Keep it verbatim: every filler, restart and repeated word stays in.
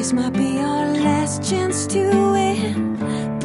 This might be our last chance to win.